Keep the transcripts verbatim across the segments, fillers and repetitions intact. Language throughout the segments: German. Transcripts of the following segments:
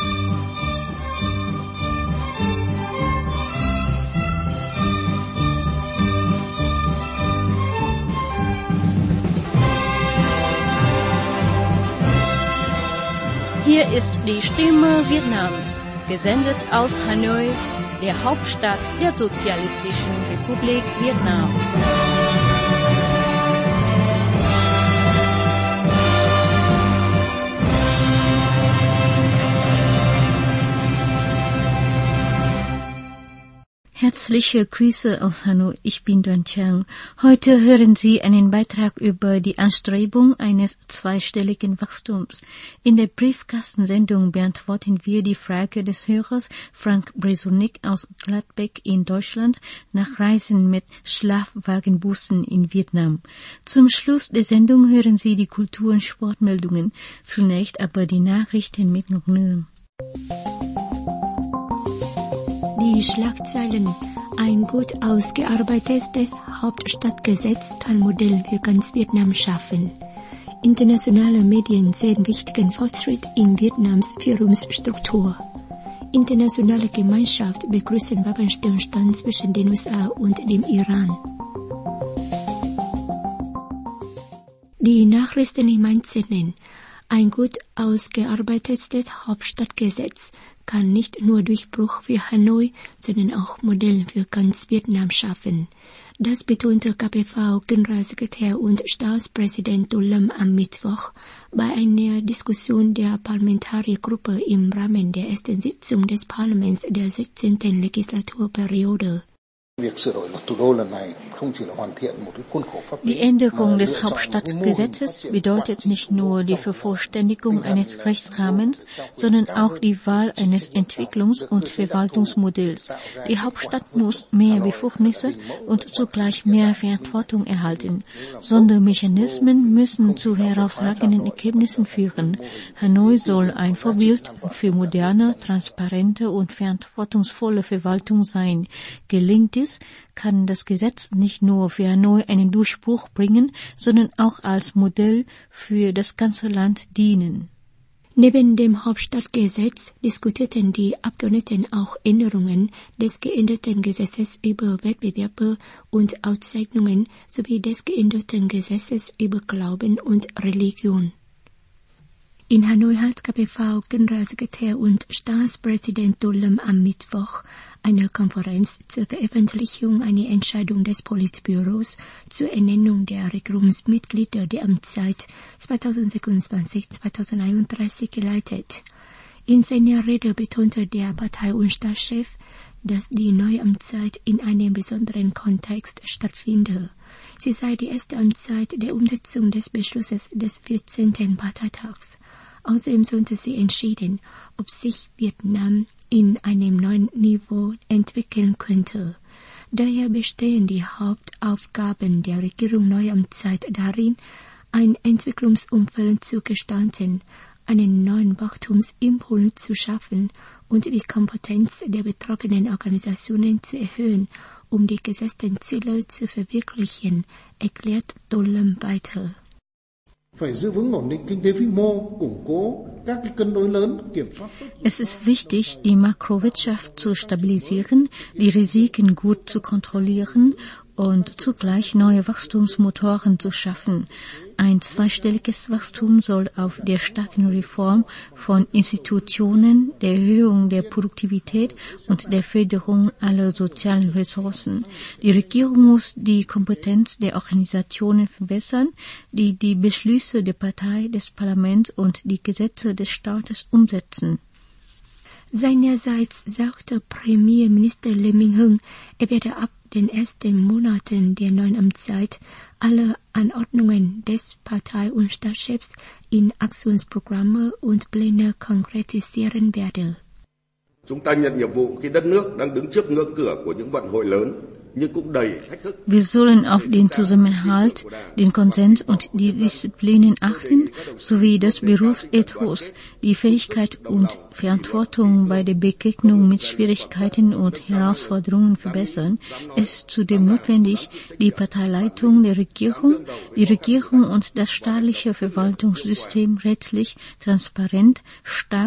Hier ist die Stimme Vietnams, gesendet aus Hanoi, der Hauptstadt der Sozialistischen Republik Vietnam. Herzliche Grüße aus Hanoi, ich bin Duan Chang. Heute hören Sie einen Beitrag über die Anstrebung eines zweistelligen Wachstums. In der Briefkastensendung beantworten wir die Frage des Hörers Frank Bresonik aus Gladbeck in Deutschland nach Reisen mit Schlafwagenbussen in Vietnam. Zum Schluss der Sendung hören Sie die Kultur- und Sportmeldungen. Zunächst aber die Nachrichten mit Ngọc Nương. Die Schlagzeilen. Ein gut ausgearbeitetes Hauptstadtgesetz kann Modell für ganz Vietnam schaffen. Internationale Medien sehen wichtigen Fortschritt in Vietnams Führungsstruktur. Internationale Gemeinschaft begrüßen Waffenstillstand zwischen den U S A und dem Iran. Die Nachrichten im Einzelnen. Ein gut ausgearbeitetes Hauptstadtgesetz kann nicht nur Durchbruch für Hanoi, sondern auch Modell für ganz Vietnam schaffen. Das betonte K P V-Generalsekretär und Staatspräsident Du Lam am Mittwoch bei einer Diskussion der Parlamentariergruppe im Rahmen der ersten Sitzung des Parlaments der sechzehnten Legislaturperiode. Die Änderung des Hauptstadtgesetzes bedeutet nicht nur die Vervollständigung eines Rechtsrahmens, sondern auch die Wahl eines Entwicklungs- und Verwaltungsmodells. Die Hauptstadt muss mehr Befugnisse und zugleich mehr Verantwortung erhalten. Sondermechanismen müssen zu herausragenden Ergebnissen führen. Hanoi soll ein Vorbild für moderne, transparente und verantwortungsvolle Verwaltung sein. Gelingt dies, kann das Gesetz nicht nur für Hanoi einen Durchbruch bringen, sondern auch als Modell für das ganze Land dienen. Neben dem Hauptstadtgesetz diskutierten die Abgeordneten auch Änderungen des geänderten Gesetzes über Wettbewerbe und Auszeichnungen sowie des geänderten Gesetzes über Glauben und Religion. In Hanoi hat K P V-Generalsekretär und Staatspräsident Du Lam am Mittwoch eine Konferenz zur Veröffentlichung einer Entscheidung des Politbüros zur Ernennung der Regierungsmitglieder der Amtszeit zweitausendsechsundzwanzig bis zweitausendeinunddreißig geleitet. In seiner Rede betonte der Partei- und Staatschef, dass die neue Amtszeit in einem besonderen Kontext stattfinde. Sie sei die erste Amtszeit der Umsetzung des Beschlusses des vierzehnten Parteitags. Außerdem sollte sie entschieden, ob sich Vietnam in einem neuen Niveau entwickeln könnte. Daher bestehen die Hauptaufgaben der Regierung neuer Amtszeit darin, ein Entwicklungsumfeld zu gestalten, einen neuen Wachstumsimpuls zu schaffen und die Kompetenz der betroffenen Organisationen zu erhöhen, um die gesetzten Ziele zu verwirklichen, erklärt Du Lam weiter. Es ist wichtig, die Makrowirtschaft zu stabilisieren, die Risiken gut zu kontrollieren und zugleich neue Wachstumsmotoren zu schaffen. Ein zweistelliges Wachstum soll auf der starken Reform von Institutionen, der Erhöhung der Produktivität und der Förderung aller sozialen Ressourcen. Die Regierung muss die Kompetenz der Organisationen verbessern, die die Beschlüsse der Partei, des Parlaments und die Gesetze des Staates umsetzen. Seinerseits sagte Premierminister Lee Minh-Hung, er werde ab den ersten Monaten der neuen Amtszeit alle Anordnungen des Partei- und Staatschefs in Aktionsprogramme und Pläne konkretisieren werde. Chúng ta nhận nhiệm vụ khi đất nước đang đứng trước ngưỡng cửa của những vận hội lớn. Wir sollen auf den Zusammenhalt, den Konsens und die Disziplinen achten, sowie das Berufsethos, die Fähigkeit und Verantwortung bei der Begegnung mit Schwierigkeiten und Herausforderungen verbessern. Es ist zudem notwendig, die Parteileitung der Regierung, die Regierung und das staatliche Verwaltungssystem rechtlich, transparent, stark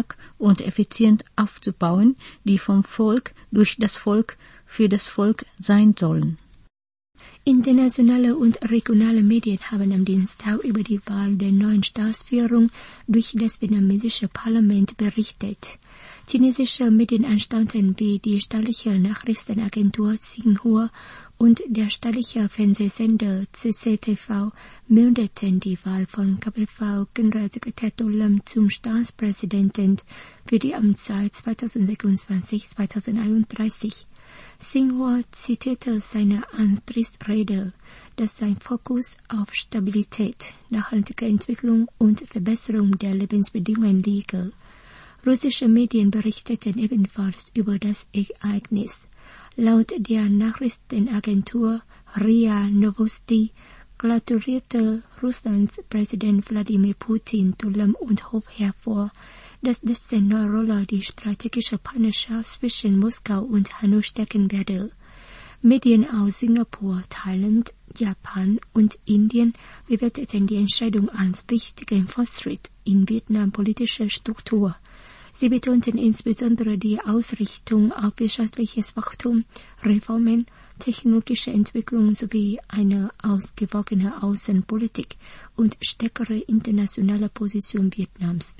und effizient aufzubauen, die vom Volk, durch das Volk, für das Volk sein sollen. Internationale und regionale Medien haben am Dienstag über die Wahl der neuen Staatsführung durch das vietnamesische Parlament berichtet. Chinesische Medienanstalten wie die staatliche Nachrichtenagentur Xinhua und der staatliche Fernsehsender C C T V meldeten die Wahl von K P V-Generalsekretär To Lam zum Staatspräsidenten für die Amtszeit zweitausendsechsundzwanzig bis zweitausendeinunddreißig. Xinhua zitierte seine Antrittsrede, dass sein Fokus auf Stabilität, nachhaltige Entwicklung und Verbesserung der Lebensbedingungen liege. Russische Medien berichteten ebenfalls über das Ereignis. Laut der Nachrichtenagentur R I A Novosti gratulierte Russlands Präsident Wladimir Putin To Lam und hob hervor, dass dessen neue Rolle die strategische Partnerschaft zwischen Moskau und Hanoi stärken werde. Medien aus Singapur, Thailand, Japan und Indien bewerteten die Entscheidung als wichtigen Fortschritt in Vietnams politischer Struktur. Sie betonten insbesondere die Ausrichtung auf wirtschaftliches Wachstum, Reformen, technologische Entwicklung sowie eine ausgewogene Außenpolitik und stärkere internationale Position Vietnams.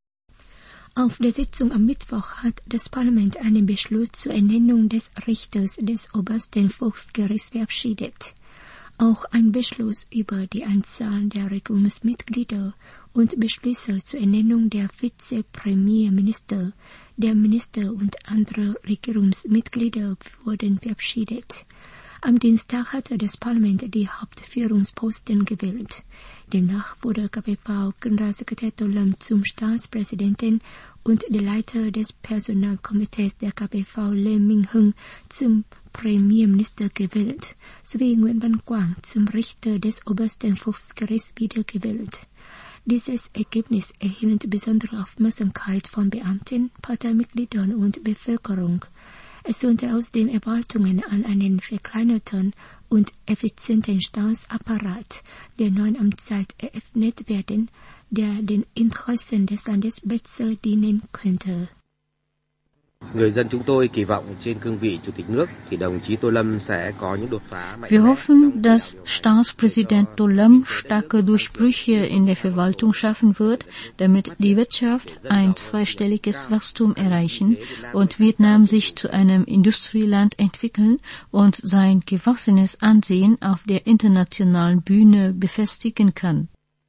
Auf der Sitzung am Mittwoch hat das Parlament einen Beschluss zur Ernennung des Richters des obersten Volksgerichts verabschiedet. Auch ein Beschluss über die Anzahl der Regierungsmitglieder und Beschlüsse zur Ernennung der Vizepremierminister, der Minister und anderer Regierungsmitglieder wurden verabschiedet. Am Dienstag hatte das Parlament die Hauptführungsposten gewählt. Demnach wurde K P V-Generalsekretär To Lam zum Staatspräsidenten und der Leiter des Personalkomitees der K P V Lê Minh Hưng zum Premierminister gewählt, sowie Nguyễn Văn Quang zum Richter des obersten Volksgerichts wiedergewählt. Dieses Ergebnis erhielt besondere Aufmerksamkeit von Beamten, Parteimitgliedern und Bevölkerung. Es sollte außerdem Erwartungen an einen verkleinerten und effizienten Staatsapparat der neuen Amtszeit eröffnet werden, der den Interessen des Landes besser dienen könnte. Người dân chúng tôi kỳ vọng trên cương vị Chủ tịch nước thì đồng chí Tô Lâm sẽ có những đột phá mạnh mẽ. Wir hoffen, dass Staatspräsident To Lam starke Durchbrüche in der Verwaltung schaffen wird, damit die Wirtschaft ein zweistelliges Wachstum erreichen und Vietnam sich zu einem Industrieland entwickeln und sein gewachsenes Ansehen auf der internationalen Bühne befestigen kann.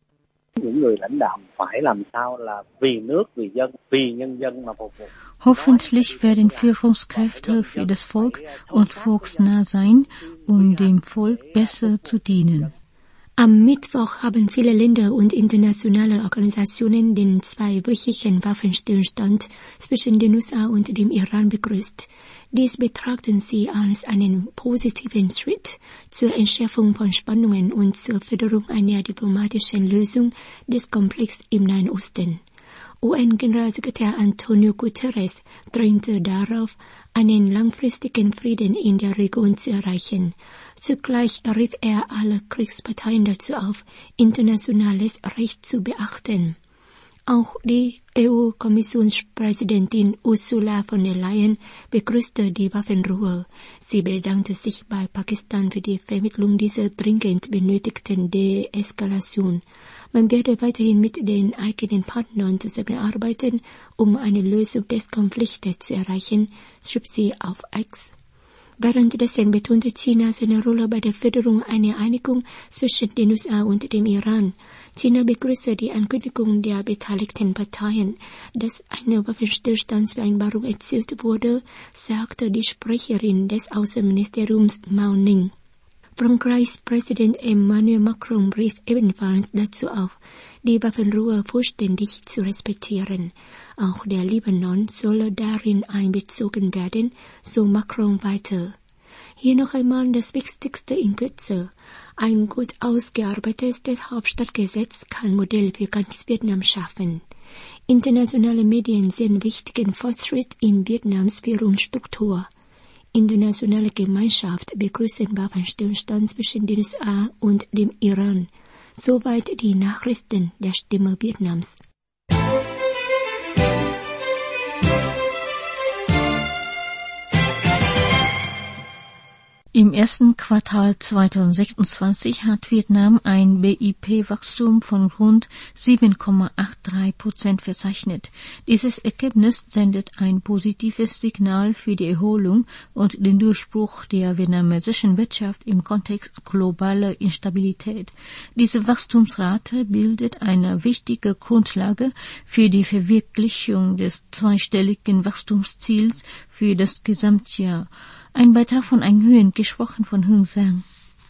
Hoffentlich werden Führungskräfte für das Volk und volksnah sein, um dem Volk besser zu dienen. Am Mittwoch haben viele Länder und internationale Organisationen den zweiwöchigen Waffenstillstand zwischen den U S A und dem Iran begrüßt. Dies betrachten sie als einen positiven Schritt zur Entschärfung von Spannungen und zur Förderung einer diplomatischen Lösung des Konflikts im Nahen Osten. U N-Generalsekretär Antonio Guterres drängte darauf, einen langfristigen Frieden in der Region zu erreichen. Zugleich rief er alle Kriegsparteien dazu auf, internationales Recht zu beachten. Auch die E U-Kommissionspräsidentin Ursula von der Leyen begrüßte die Waffenruhe. Sie bedankte sich bei Pakistan für die Vermittlung dieser dringend benötigten Deeskalation. Man werde weiterhin mit den eigenen Partnern zusammenarbeiten, um eine Lösung des Konfliktes zu erreichen, schrieb sie auf X. Währenddessen betonte China seine Rolle bei der Förderung einer Einigung zwischen den U S A und dem Iran. China begrüßte die Ankündigung der beteiligten Parteien, dass eine Waffenstillstandsvereinbarung erzielt wurde, sagte die Sprecherin des Außenministeriums Mao Ning. Frankreichs Präsident Emmanuel Macron rief ebenfalls dazu auf, die Waffenruhe vollständig zu respektieren. Auch der Libanon solle darin einbezogen werden, so Macron weiter. Hier noch einmal das Wichtigste in Kürze. Ein gut ausgearbeitetes Hauptstadtgesetz kann Modell für ganz Vietnam schaffen. Internationale Medien sehen wichtigen Fortschritt in Vietnams Führungsstruktur. Internationale Gemeinschaft begrüßen Waffenstillstand zwischen den U S A und dem Iran. Soweit die Nachrichten der Stimme Vietnams. Im ersten Quartal zweitausendsechsundzwanzig hat Vietnam ein B I P-Wachstum von rund sieben Komma dreiundachtzig Prozent verzeichnet. Dieses Ergebnis sendet ein positives Signal für die Erholung und den Durchbruch der vietnamesischen Wirtschaft im Kontext globaler Instabilität. Diese Wachstumsrate bildet eine wichtige Grundlage für die Verwirklichung des zweistelligen Wachstumsziels für das Gesamtjahr. Ein Beitrag von Anh Huynh, gesprochen von Hương Sang.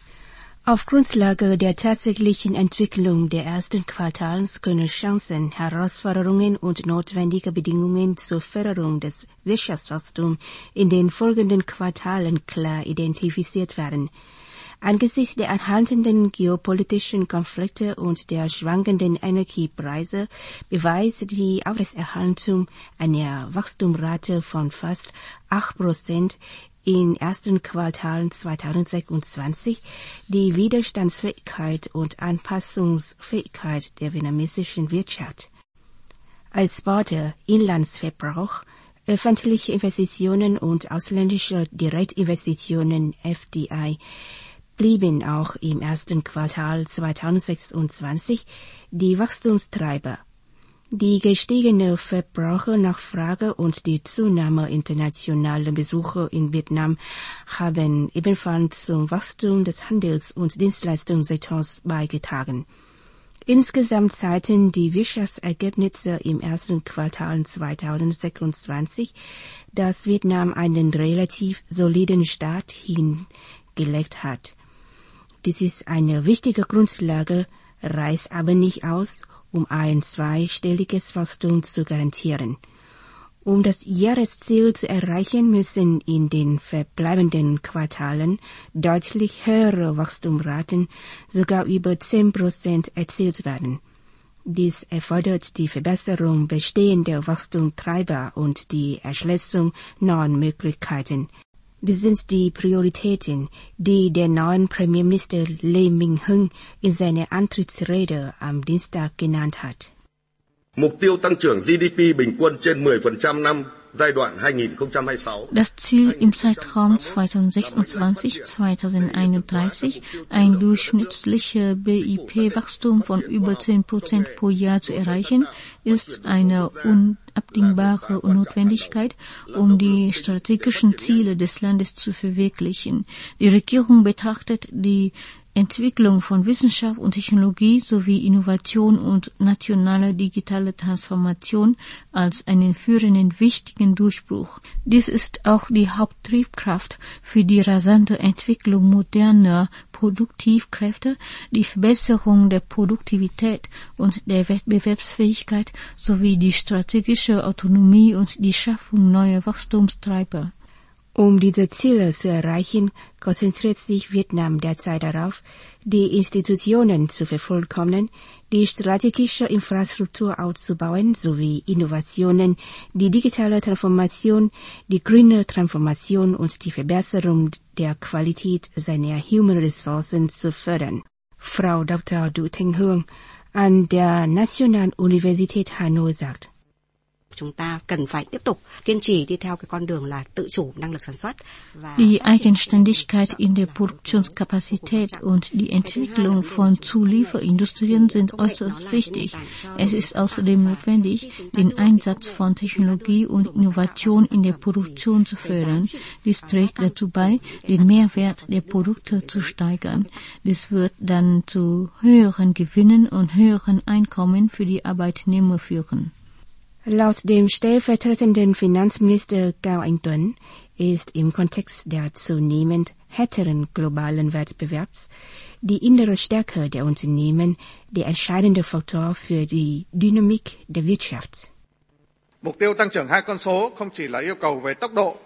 Auf Grundlage der tatsächlichen Entwicklung der ersten Quartals können Chancen, Herausforderungen und notwendige Bedingungen zur Förderung des Wirtschaftswachstums in den folgenden Quartalen klar identifiziert werden. Angesichts der anhaltenden geopolitischen Konflikte und der schwankenden Energiepreise beweist die Aufrechterhaltung einer Wachstumsrate von fast acht Prozent im ersten Quartal zweitausendsechsundzwanzig die Widerstandsfähigkeit und Anpassungsfähigkeit der vietnamesischen Wirtschaft. Exporte, Inlandsverbrauch, öffentliche Investitionen und ausländische Direktinvestitionen F D I blieben auch im ersten Quartal zweitausendsechsundzwanzig die Wachstumstreiber. Die gestiegene Verbrauchernachfrage und die Zunahme internationaler Besucher in Vietnam haben ebenfalls zum Wachstum des Handels- und Dienstleistungssektors beigetragen. Insgesamt zeigten die Wirtschaftsergebnisse im ersten Quartal zweitausendsechsundzwanzig, dass Vietnam einen relativ soliden Start hingelegt hat. Dies ist eine wichtige Grundlage, reicht aber nicht aus, um ein zweistelliges Wachstum zu garantieren. Um das Jahresziel zu erreichen, müssen in den verbleibenden Quartalen deutlich höhere Wachstumsraten, sogar über zehn Prozent, erzielt werden. Dies erfordert die Verbesserung bestehender Wachstumstreiber und die Erschließung neuen Möglichkeiten. Dies sind die Prioritäten, die der neue Premierminister Lee Minh-hung in seiner Antrittsrede am Dienstag genannt hat. Mục tiêu tăng trưởng G D P bình quân trên mười phần trăm năm giai đoạn hai nghìn không trăm hai mươi sáu. Das Ziel im Zeitraum zweitausendsechsundzwanzig bis zweitausendeinunddreißig, ein durchschnittlicher B I P-Wachstum von über zehn Prozent pro Jahr zu erreichen, ist eine unabdingbare Notwendigkeit, um die strategischen Ziele des Landes zu verwirklichen. Die Regierung betrachtet die Entwicklung von Wissenschaft und Technologie sowie Innovation und nationale digitale Transformation als einen führenden wichtigen Durchbruch. Dies ist auch die Haupttriebkraft für die rasante Entwicklung moderner Produktivkräfte, die Verbesserung der Produktivität und der Wettbewerbsfähigkeit sowie die strategische Autonomie und die Schaffung neuer Wachstumstreiber. Um diese Ziele zu erreichen, konzentriert sich Vietnam derzeit darauf, die Institutionen zu vervollkommnen, die strategische Infrastruktur auszubauen sowie Innovationen, die digitale Transformation, die grüne Transformation und die Verbesserung der Qualität seiner Human Ressourcen zu fördern. Frau Doktor Du Thanh Hương an der Nationalen Universität Hanoi sagt: Chúng ta cần phải tiếp tục kiên trì đi theo cái con đường là tự chủ năng lực sản xuất. Die Eigenständigkeit in der Produktionskapazität und die Entwicklung von Zulieferindustrien sind äußerst wichtig. Es ist außerdem notwendig, den Einsatz von Technologie und Innovation in der Produktion zu fördern. Dies trägt dazu bei, den Mehrwert der Produkte zu steigern. Dies wird dann zu höheren Gewinnen und höheren Einkommen für die Arbeitnehmer führen. Laut dem stellvertretenden Finanzminister Cao Anh Tuấn ist im Kontext der zunehmend härteren globalen Wettbewerbs die innere Stärke der Unternehmen der entscheidende Faktor für die Dynamik der Wirtschaft. Mục tiêu tăng trưởng hai con số không chỉ là yêu cầu về tốc độ,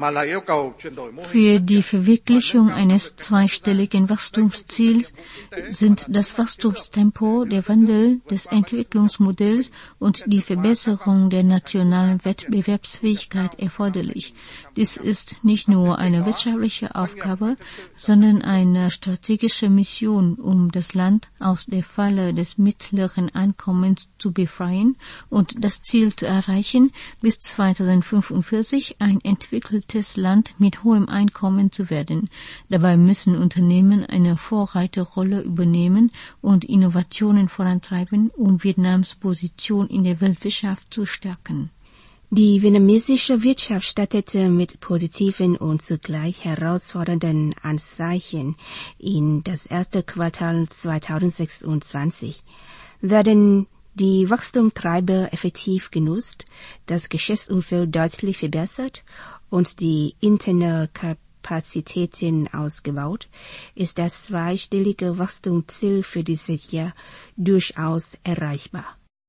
Für die Verwirklichung eines zweistelligen Wachstumsziels sind das Wachstumstempo, der Wandel des Entwicklungsmodells und die Verbesserung der nationalen Wettbewerbsfähigkeit erforderlich. Dies ist nicht nur eine wirtschaftliche Aufgabe, sondern eine strategische Mission, um das Land aus der Falle des mittleren Einkommens zu befreien und das Ziel zu erreichen, bis zweitausendfünfundvierzig ein entwickeltes entwickeltes Land mit hohem Einkommen zu werden. Dabei müssen Unternehmen eine Vorreiterrolle übernehmen und Innovationen vorantreiben, um Vietnams Position in der Weltwirtschaft zu stärken. Die vietnamesische Wirtschaft startete mit positiven und zugleich herausfordernden Anzeichen in das erste Quartal zweitausendsechsundzwanzig. Werden die Wachstumstreiber effektiv genutzt, das Geschäftsumfeld deutlich verbessert und die interne Kapazitäten ausgebaut, ist das zweistellige Wachstumsziel für dieses Jahr durchaus erreichbar.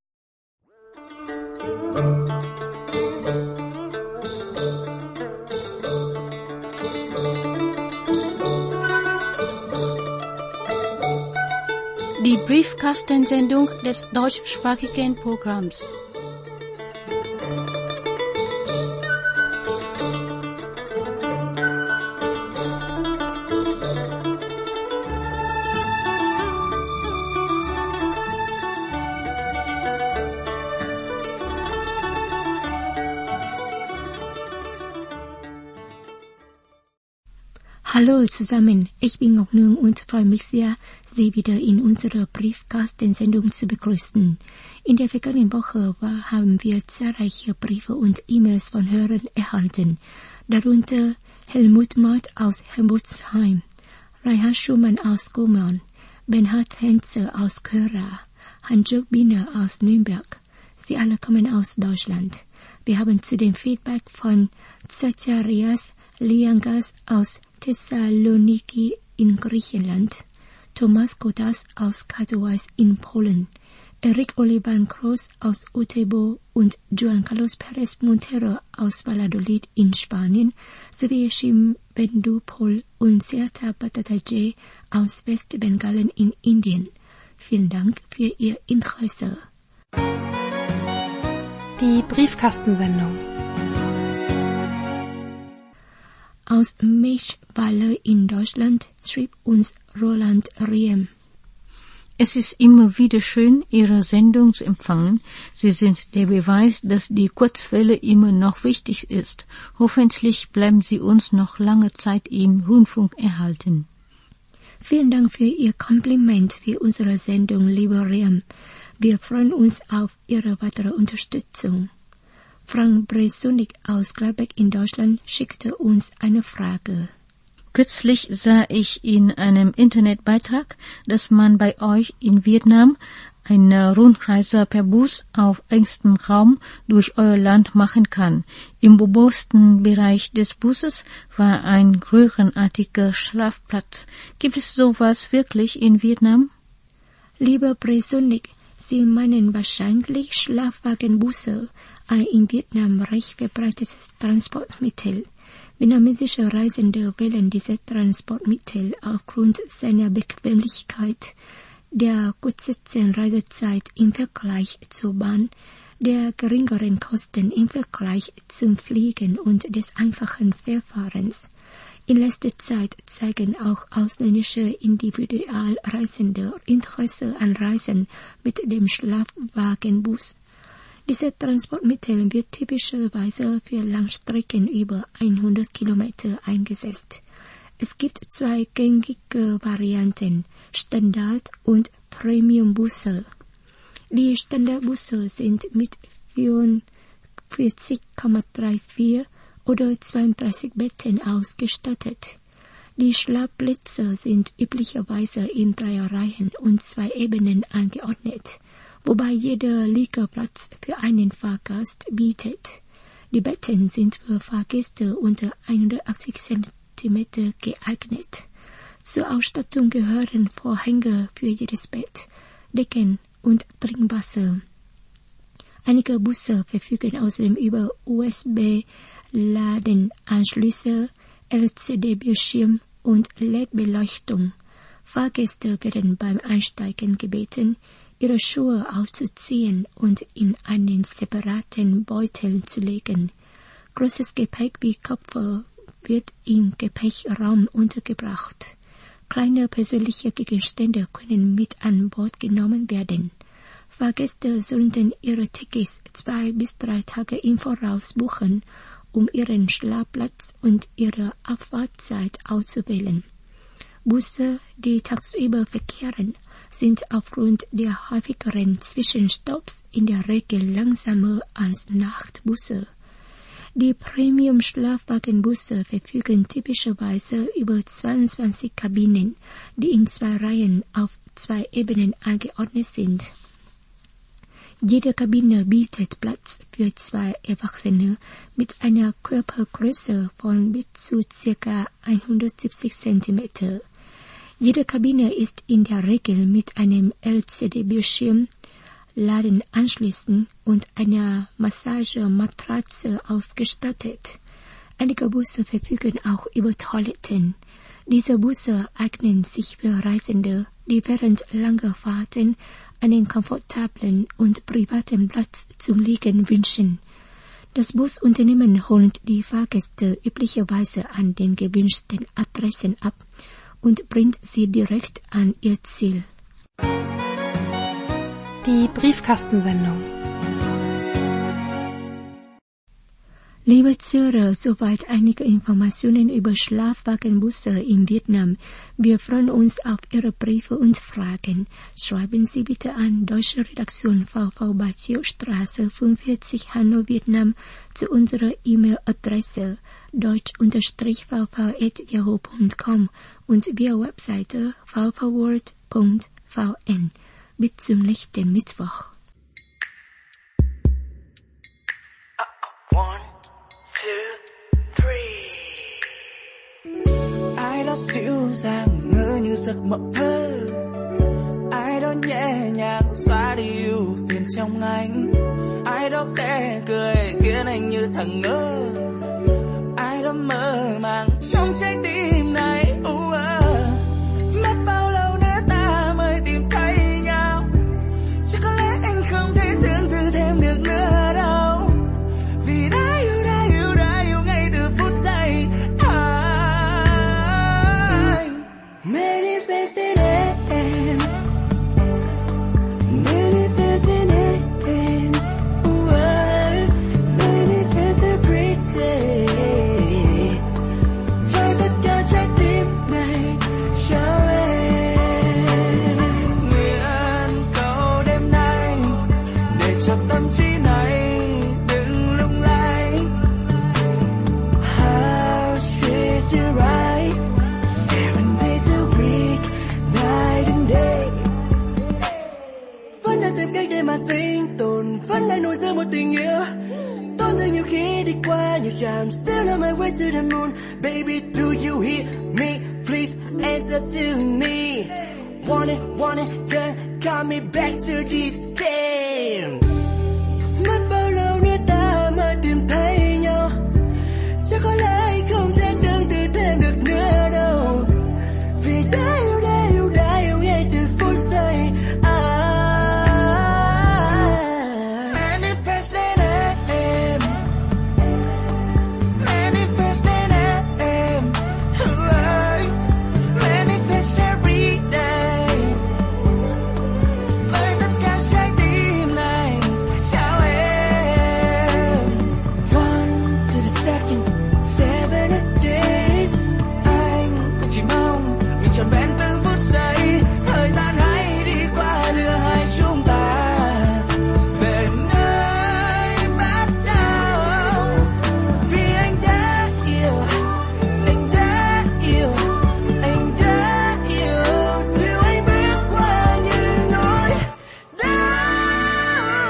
Die Briefkastensendung des deutschsprachigen Programms. Hallo zusammen, ich bin Ngọc Nương und freue mich sehr, Sie wieder in unserer Briefkastensendung zu begrüßen. In der vergangenen Woche war, haben wir zahlreiche Briefe und E-Mails von Hörern erhalten, darunter Helmut Mott aus Herbolzheim, Reinhard Schumann aus Gummern, Bernhard Henze aus Köra, Hans-Jörg Biener aus Nürnberg. Sie alle kommen aus Deutschland. Wir haben zudem Feedback von Zacharias Liangas aus Thessaloniki in Griechenland, Thomas Kotas aus Katowice in Polen, Eric Olivan Kroos aus Utebo und Juan Carlos Perez Montero aus Valladolid in Spanien sowie Shimbendu Pol und Serta Patataje aus Westbengalen in Indien. Vielen Dank für Ihr Interesse. Die Briefkastensendung. Aus Mechweiler in Deutschland schrieb uns Roland Riem. Es ist immer wieder schön, Ihre Sendung zu empfangen. Sie sind der Beweis, dass die Kurzwelle immer noch wichtig ist. Hoffentlich bleiben Sie uns noch lange Zeit im Rundfunk erhalten. Vielen Dank für Ihr Kompliment für unsere Sendung, lieber Riem. Wir freuen uns auf Ihre weitere Unterstützung. Frank Bresunik aus Gladbeck in Deutschland schickte uns eine Frage. Kürzlich sah ich in einem Internetbeitrag, dass man bei euch in Vietnam eine Rundreise per Bus auf engstem Raum durch euer Land machen kann. Im obersten Bereich des Busses war ein röhrenartiger Schlafplatz. Gibt es sowas wirklich in Vietnam? Lieber Bresunik, Sie meinen wahrscheinlich Schlafwagenbusse, ein in Vietnam recht verbreitetes Transportmittel. Vietnamesische Reisende wählen diese Transportmittel aufgrund seiner Bequemlichkeit, der kurzen Reisezeit im Vergleich zur Bahn, der geringeren Kosten im Vergleich zum Fliegen und des einfachen Verfahrens. In letzter Zeit zeigen auch ausländische Individualreisende Interesse an Reisen mit dem Schlafwagenbus. Diese Transportmittel wird typischerweise für Langstrecken über hundert Kilometer eingesetzt. Es gibt zwei gängige Varianten, Standard- und Premiumbusse. Die Standardbusse sind mit vierundvierzig Komma vierunddreißig oder zweiunddreißig Betten ausgestattet. Die Schlafplätze sind üblicherweise in drei Reihen und zwei Ebenen angeordnet, wobei jeder Liegeplatz für einen Fahrgast bietet. Die Betten sind für Fahrgäste unter hundertachtzig Zentimeter geeignet. Zur Ausstattung gehören Vorhänge für jedes Bett, Decken und Trinkwasser. Einige Busse verfügen außerdem über U S B-Ladenanschlüsse, L C D-Bildschirm und L E D-Beleuchtung. Fahrgäste werden beim Einsteigen gebeten, ihre Schuhe auszuziehen und in einen separaten Beutel zu legen. Großes Gepäck wie Koffer wird im Gepäckraum untergebracht. Kleine persönliche Gegenstände können mit an Bord genommen werden. Fahrgäste sollten ihre Tickets zwei bis drei Tage im Voraus buchen, um ihren Schlafplatz und ihre Abfahrtzeit auszuwählen. Busse, die tagsüber verkehren, sind aufgrund der häufigeren Zwischenstopps in der Regel langsamer als Nachtbusse. Die Premium-Schlafwagenbusse verfügen typischerweise über zweiundzwanzig Kabinen, die in zwei Reihen auf zwei Ebenen angeordnet sind. Jede Kabine bietet Platz für zwei Erwachsene mit einer Körpergröße von bis zu ca. hundertsiebzig Zentimeter. Jede Kabine ist in der Regel mit einem L C D-Bildschirm, Ladenanschlüssen und einer Massagematratze ausgestattet. Einige Busse verfügen auch über Toiletten. Diese Busse eignen sich für Reisende, die während langer Fahrten einen komfortablen und privaten Platz zum Liegen wünschen. Das Busunternehmen holt die Fahrgäste üblicherweise an den gewünschten Adressen ab und bringt sie direkt an ihr Ziel. Die Briefkastensendung. Liebe Zuhörer, soweit einige Informationen über Schlafwagenbusse in Vietnam. Wir freuen uns auf Ihre Briefe und Fragen. Schreiben Sie bitte an Deutsche Redaktion V V Ba Chieu Straße fünfundvierzig Hanoi, Vietnam zu unserer E-Mail-Adresse deutsch-v v at yahoo punkt com und via Webseite v v world punkt v n. Bis zum nächsten Mittwoch. One, two, three. Ai đó dịu dàng ngỡ như giấc mộng thơ, ai đó nhẹ nhàng xóa đi ưu phiền trong anh, ai đó khẽ cười khiến anh như thằng ngơ, ai đó mơ màng trong trái tim này. Uh, mất bao lâu nữa ta mới tìm thấy nhau, chắc có lẽ anh không thể tưởng tượng thêm được nữa đâu, vì đã yêu đã yêu đã yêu ngay từ phút giây. Anh manifest in em, manifest in em, uh, manifest every day, với tất cả trái tim này cho em. Nguyện cầu đêm nay để cho tâm trí này đừng lung lay. I'll treat you right, seven days a week, night and day. Vẫn đang tìm cách để mà sinh tồn, vẫn đang nuôi dưỡng một tình yêu tổn thương nhiều khi đi qua nhiều trạm. Still on my way to the moon, baby, do you hear me? Please answer to me. Want it, want it, girl, call me back to this game. Mất bao lâu nữa ta mới tìm thấy nhau, chắc có lẽ anh không thể tương tự thêm được nữa đâu, vì đã yêu đã yêu đã yêu ngay từ phút giây. Manifest in em, manifest in em, manifest every day, với tất cả trái tim này chào em. One to the second, seven days, anh cũng chỉ mong mình trọn vẹn từng phút giây, thời gian hãy đi qua đưa hai chúng ta về nơi bắt đầu, vì anh đã yêu, anh đã yêu, anh đã yêu, dìu anh bước qua những nỗi đau.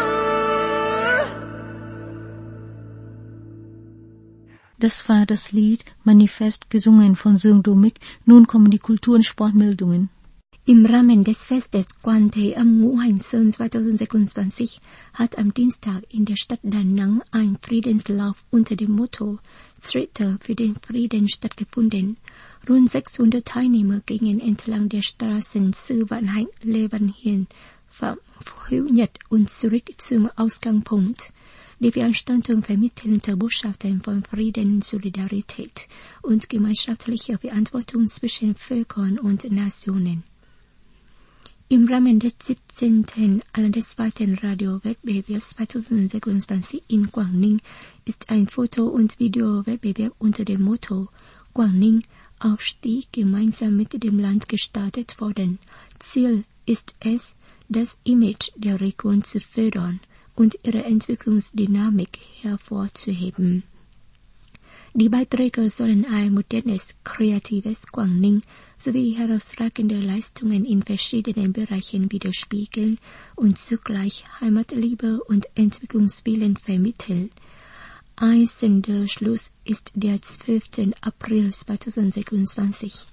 Das war das Lied Manifest, gesungen von Dương Đô Mích. Nun kommen die Kultur- und Sportmeldungen. Im Rahmen des Festes Quan Thế Âm Ngũ Hành Sơn zweitausendzweiundzwanzig hat am Dienstag in der Stadt Da Nang ein Friedenslauf unter dem Motto Tritte für den Frieden stattgefunden. Rund sechshundert Teilnehmer gingen entlang der Straßen Sư Vạn Hạnh, Lê Văn Hiền, Phạm Hữu Nhật und zurück zum Ausgangspunkt. Die Veranstaltung vermittelte Botschaften von Frieden, Solidarität und gemeinschaftlicher Verantwortung zwischen Völkern und Nationen. Im Rahmen des siebzehnten landesweiten Radio-Wettbewerbs zweitausendsechsundzwanzig in Quảng Ninh ist ein Foto- und Video-Wettbewerb unter dem Motto Quảng Ninh Aufstieg gemeinsam mit dem Land gestartet worden. Ziel ist es, das Image der Region zu fördern und ihre Entwicklungsdynamik hervorzuheben. Die Beiträge sollen ein modernes, kreatives Quảng Ninh sowie herausragende Leistungen in verschiedenen Bereichen widerspiegeln und zugleich Heimatliebe und Entwicklungswillen vermitteln. Ein Sendeschluss ist der zwölften April zweitausendsechsundzwanzig.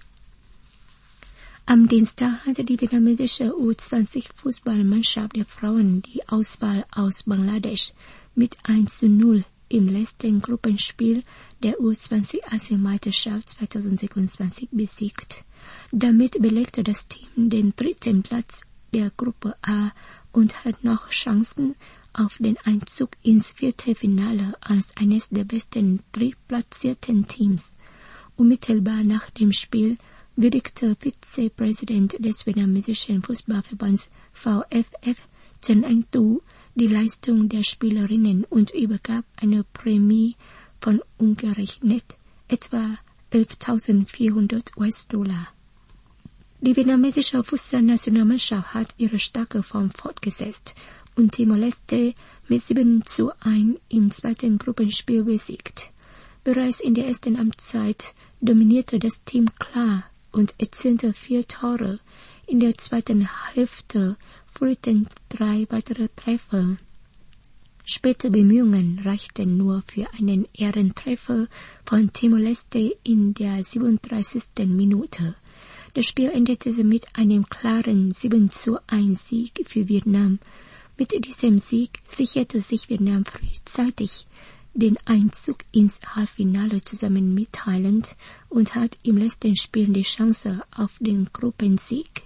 Am Dienstag hatte die vietnamesische U zwanzig Fußballmannschaft der Frauen die Auswahl aus Bangladesch mit eins zu null im letzten Gruppenspiel der U zwanzig Asienmeisterschaft zweitausendsechsundzwanzig besiegt. Damit belegte das Team den dritten Platz der Gruppe A und hat noch Chancen auf den Einzug ins Viertelfinale als eines der besten drittplatzierten Teams. Unmittelbar nach dem Spiel würdigte Vizepräsident des vietnamesischen Fußballverbands V F F Trần Anh Tú die Leistung der Spielerinnen und übergab eine Prämie von umgerechnet etwa elftausendvierhundert US-Dollar. Die vietnamesische Fußballnationalmannschaft hat ihre starke Form fortgesetzt und Timor-Leste mit sieben zu eins im zweiten Gruppenspiel besiegt. Bereits in der ersten Amtszeit dominierte das Team klar und erzielte vier Tore. In der zweiten Hälfte folgten drei weitere Treffer. Späte Bemühungen reichten nur für einen Ehrentreffer von Timor-Leste in der siebenunddreißigsten Minute. Das Spiel endete mit einem klaren sieben zu eins Sieg für Vietnam. Mit diesem Sieg sicherte sich Vietnam frühzeitig den Einzug ins Halbfinale zusammen mit Thailand und hat im letzten Spiel die Chance auf den Gruppensieg.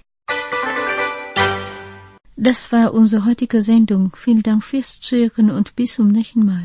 Das war unsere heutige Sendung. Vielen Dank fürs Zuhören und bis zum nächsten Mal.